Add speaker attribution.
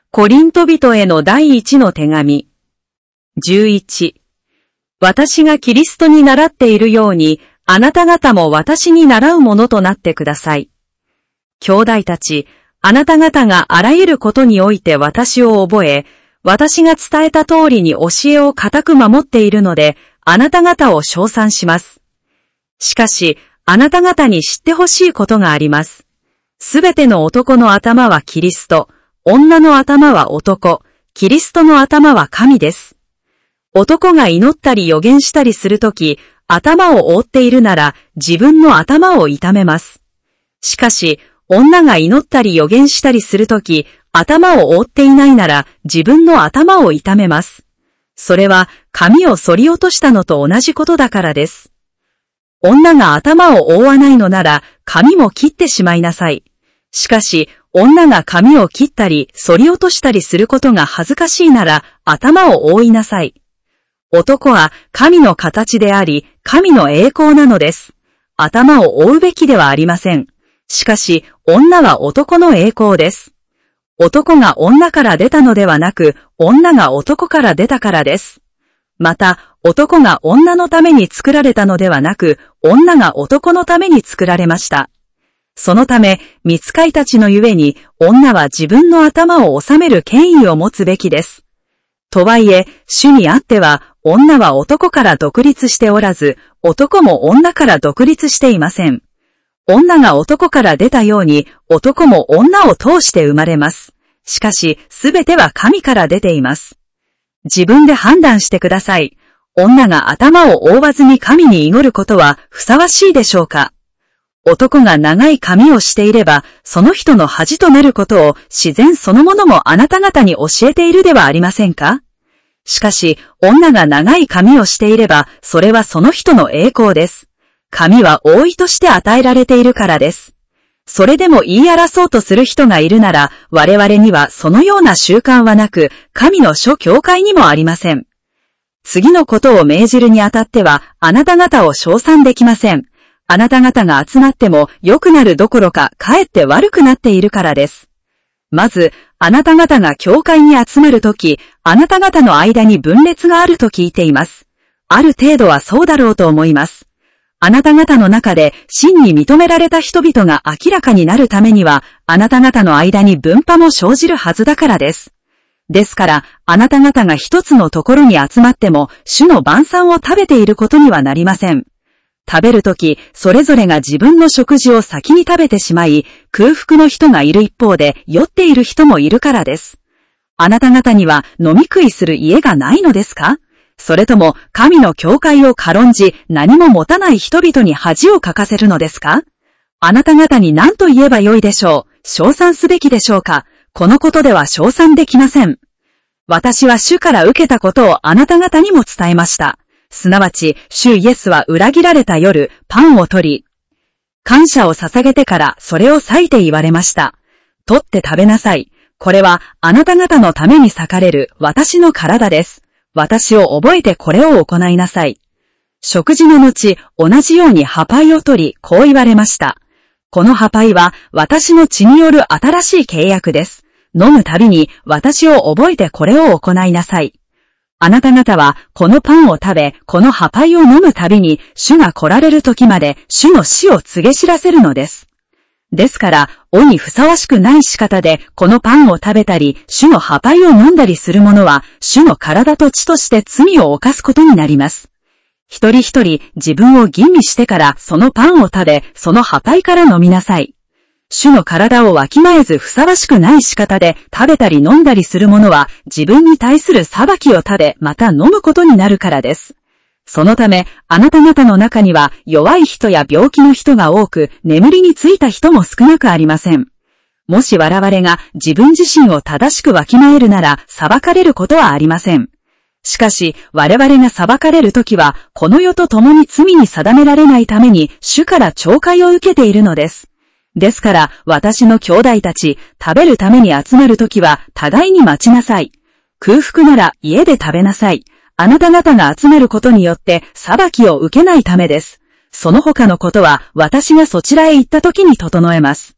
Speaker 1: コリント人への第一の手紙。11。私がキリストに習っているように、あなた方も私に習うものとなってください。兄弟たち、あなた方があらゆることにおいて私を覚え、私が伝えた通りに教えを固く守っているので、あなた方を称賛します。しかし、あなた方に知ってほしいことがあります。すべての男の頭はキリスト、女の頭は男、キリストの頭は神です。男が祈ったり預言したりするとき、頭を覆っているなら自分の頭を痛めます。しかし、女が祈ったり預言したりするとき、頭を覆っていないなら自分の頭を痛めます。それは髪を剃り落としたのと同じことだからです。女が頭を覆わないのなら髪も切ってしまいなさい。しかし、女が髪を切ったり剃り落としたりすることが恥ずかしいなら頭を覆いなさい。男は神の形であり、神の栄光なのです。頭を覆うべきではありません。しかし、女は男の栄光です。男が女から出たのではなく、女が男から出たからです。また、男が女のために作られたのではなく、女が男のために作られました。そのため、御使いたちのゆえに、女は自分の頭を治める権威を持つべきです。とはいえ、主にあっては、女は男から独立しておらず、男も女から独立していません。女が男から出たように、男も女を通して生まれます。しかし、すべては神から出ています。自分で判断してください。女が頭を覆わずに神に祈ることはふさわしいでしょうか？男が長い髪をしていれば、その人の恥となることを自然そのものもあなた方に教えているではありませんか？しかし、女が長い髪をしていれば、それはその人の栄光です。髪は覆いとして与えられているからです。それでも言い争うとする人がいるなら、我々にはそのような習慣はなく、神の諸教会にもありません。次のことを命じるにあたっては、あなた方を称賛できません。あなた方が集まっても良くなるどころか、かえって悪くなっているからです。まず、あなた方が教会に集まるとき、あなた方の間に分裂があると聞いています。ある程度はそうだろうと思います。あなた方の中で真に認められた人々が明らかになるためには、あなた方の間に分派も生じるはずだからです。ですから、あなた方が一つのところに集まっても、主の晩餐を食べていることにはなりません。食べるとき、それぞれが自分の食事を先に食べてしまい、空腹の人がいる一方で、酔っている人もいるからです。あなた方には飲み食いする家がないのですか？それとも、神の教会を軽んじ、何も持たない人々に恥をかかせるのですか？あなた方に何と言えばよいでしょう？称賛すべきでしょうか？このことでは称賛できません。私は主から受けたことをあなた方にも伝えました。すなわち、主イエスは裏切られた夜、パンを取り、感謝を捧げてからそれを裂いて言われました。取って食べなさい。これはあなた方のために裂かれる私の体です。私を覚えてこれを行いなさい。食事の後、同じようにハパイを取り、こう言われました。このハパイは私の血による新しい契約です。飲むたびに私を覚えてこれを行いなさい。あなた方はこのパンを食べ、このハパイを飲むたびに主が来られる時まで主の死を告げ知らせるのです。ですから、尾にふさわしくない仕方でこのパンを食べたり、主のハパイを飲んだりする者は、主の体と血として罪を犯すことになります。一人一人自分を吟味してからそのパンを食べ、そのハパイから飲みなさい。主の体をわきまえずふさわしくない仕方で食べたり飲んだりする者は自分に対する裁きを食べまた飲むことになるからです。そのためあなた方の中には弱い人や病気の人が多く眠りについた人も少なくありません。もし我々が自分自身を正しくわきまえるなら裁かれることはありません。しかし我々が裁かれるときはこの世と共に罪に定められないために主から懲戒を受けているのです。ですから私の兄弟たち、食べるために集まるときは互いに待ちなさい。空腹なら家で食べなさい。あなた方が集めることによって裁きを受けないためです。その他のことは私がそちらへ行ったときに整えます。